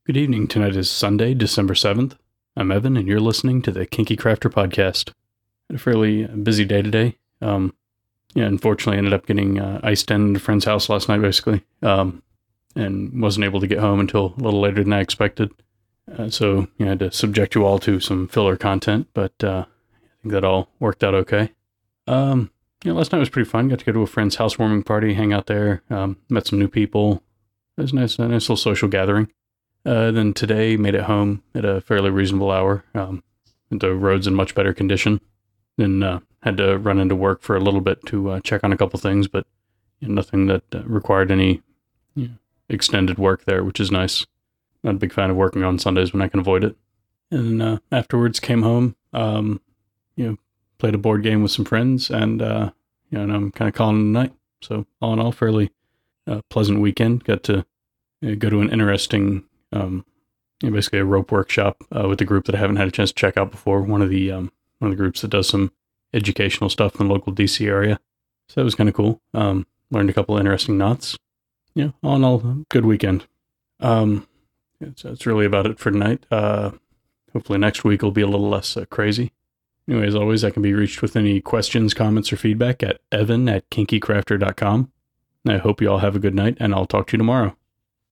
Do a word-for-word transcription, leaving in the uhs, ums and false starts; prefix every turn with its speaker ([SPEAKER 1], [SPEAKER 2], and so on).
[SPEAKER 1] Good evening. Tonight is Sunday, December seventh. I'm Evan, and you're listening to the Kinky Crafter Podcast. Had a fairly busy day today. Um, yeah, unfortunately, ended up getting uh, iced in at a friend's house last night, basically, um, and wasn't able to get home until a little later than I expected. Uh, so, you know, I had to subject you all to some filler content, but uh, I think that all worked out okay. Um, you know, last night was pretty fun. Got to go to a friend's housewarming party, hang out there, um, met some new people. It was a nice, a nice little social gathering. Uh, then today, made it home at a fairly reasonable hour. Um, the road's in much better condition. Then uh, had to run into work for a little bit to uh, check on a couple things, but you know, nothing that uh, required any you know, extended work there, which is nice. Not a big fan of working on Sundays when I can avoid it. And uh, afterwards, came home, um, you know, played a board game with some friends, and uh, you know, and I'm kind of calling it a night. So all in all, fairly uh, pleasant weekend. Got to you know, go to an interesting. Um, you know, basically a rope workshop uh, with a group that I haven't had a chance to check out before. One of the um, one of the groups that does some educational stuff in the local D C area. So that was kind of cool. Um, learned a couple of interesting knots. Yeah, all in all, good weekend. Um, it's, that's really about it for tonight. Uh, hopefully next week will be a little less uh, crazy. Anyway, as always, I can be reached with any questions, comments, or feedback at evan at kinky crafter dot com. I hope you all have a good night, and I'll talk to you tomorrow.